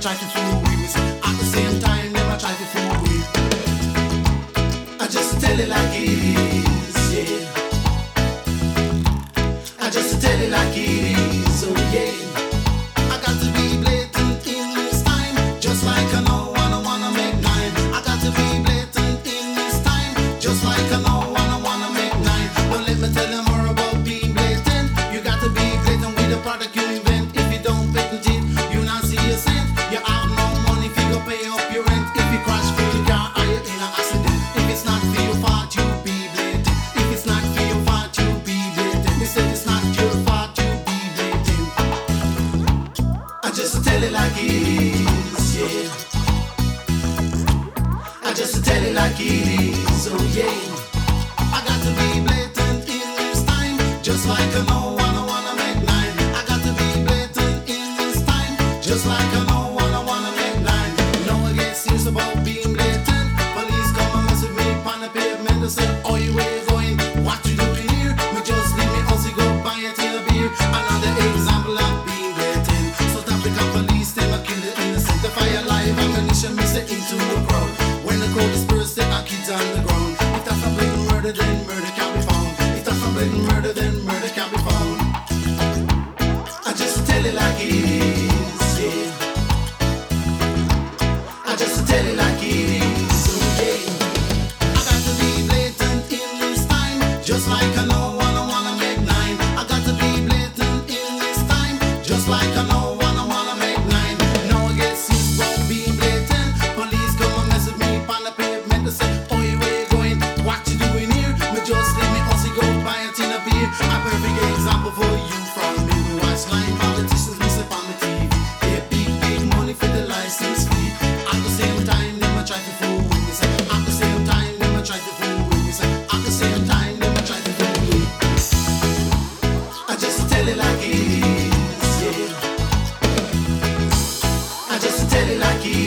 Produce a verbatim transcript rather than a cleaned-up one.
try to fool with me. At the same time, them a try to fool with. I just tell it like it is, yeah. I just tell it like it is, so yeah. I got to be blatant in this time, just like I know I don't wanna make nine. I got to be blatant in this time, just like I know I don't wanna make nine. But let me tell you more about being blatant. You got to be blatant with the product you invent. If you don't patent it, you not see a cent. You have no money if you go pay up your rent. If you crash for your car or you're in an accident, if it's not for your fault, you be blatant. If it's not for your fault, you be blatant. They said it's not your fault, you be blatant. I just tell it like it is, yeah. I just tell it like it is, so yeah. I got to be blatant in this time, just like I know I don't wanna make nine. I got to be blatant in this time, just like I know I don't wanna make nine. You know I get serious about being blatant. Police come and mess with me on the pavement. They say, oh, you where you going? What you doing here? Me just leave me house, go buy a tin of beer. Another example of being blatant. South African police, them a kill the innocent. They fire live ammunition, me say into the crowd. When the crowd disperse, they are kids on the ground. If that's a blatant murder, then murder can be found. If that's a blatant murder, then murder can be found. I just tell it like it is, yeah. I just tell it like it is, so yeah. I got to be blatant in this time, just like I know I don't wanna make nine. I got to be blatant in this time, just like I know I don't wanna make nine. Now I get serious about being blatant. Police come and mess with me on the pavement. They say, oh, you where you going? What you doing here? Me just leave me house, go buy a tin of beer. A perfect example for you from me. We watch line politicians, we say on the T V. They big, big money for the license fee. At the same time, them a try to fool with me. Say, at the same time, them a try to fool with me. Say, at the same time, them a try to fool with me. I just tell it like it is, yeah. I just tell it like it is.